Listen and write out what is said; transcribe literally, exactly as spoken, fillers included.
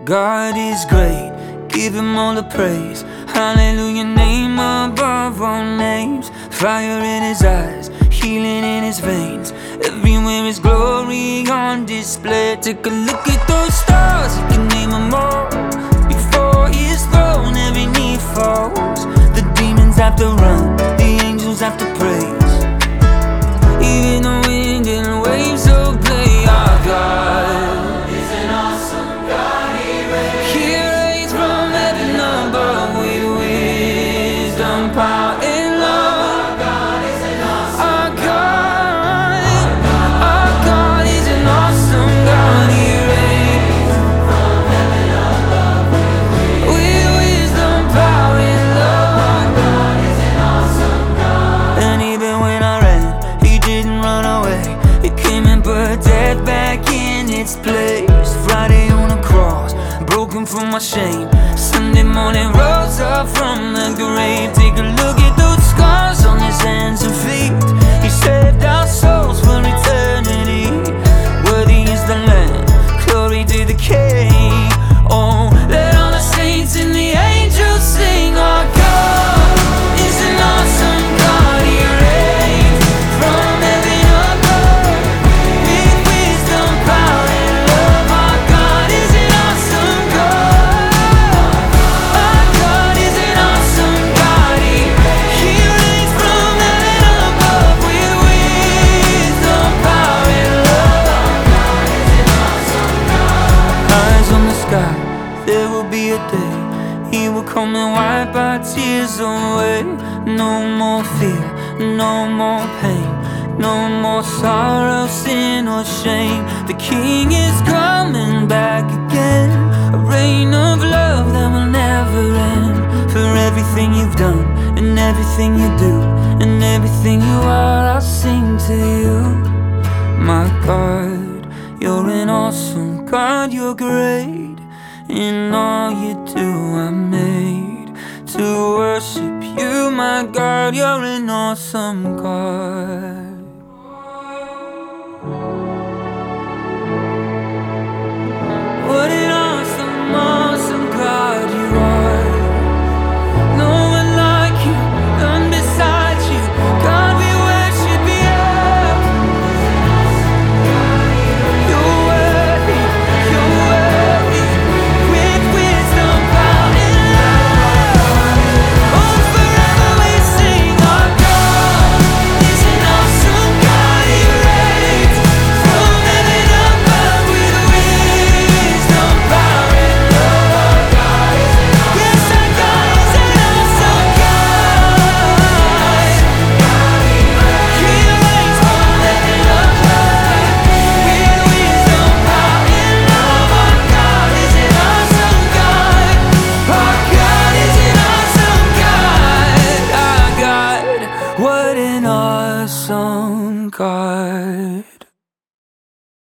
God is great, give him all the praise. Hallelujah, name above all names. Fire in his eyes, healing in his veins. Everywhere his glory on display. Take a look at those stars, you can name them all. Before his throne, every knee falls. The demons have to run, the angels have to praise. Even the wind and waves obey our God. He's an awesome God, he reigns. He reigns from heaven above with wisdom, power, and love. Our God is an awesome Our God, our God is an awesome God. He reigns from heaven above with wisdom, power, and love. God is an awesome God. And even when I ran, he didn't run away. He came and put death back in its place. Friday on the cross, broken from my shame. Sunday morning rose up from the grave. Take a look at those scars on his hands and feet. He saved our souls for eternity. Worthy is the Lamb, glory to the King. Oh, let all the saints and the angels sing. Our God is an awesome God. He reigns from heaven above with wisdom, power, and love. Our God is an awesome God. Our God is an awesome God. He, he reigns from heaven above with wisdom, power, and love. Eyes on the sky, there will be a day he will come and wipe our tears away. No more fear, no more pain, no more sorrow, sin or shame. The King is coming back again, a reign of love that will never end. For everything you've done, and everything you do, and everything you are, I'll sing to you. My God, you're an awesome God, you're great. In all you do, I'm made to worship you, my God, you're an awesome God.